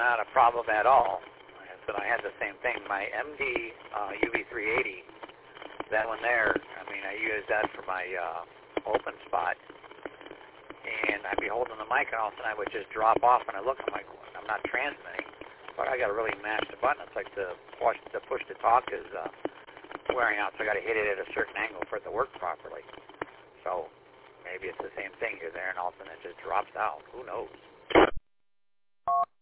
not a problem at all. But I had the same thing. My MD UV380, that one there, I mean, I use that for my open spot. And I'd be holding the mic, and all of a sudden I would just drop off, and I look, I'm like, I'm not transmitting. But I got to really mash the button. It's like the push to talk is wearing out, so I got to hit it at a certain angle for it to work properly. So maybe it's the same thing. You're there, and all of a sudden it just drops out. Who knows?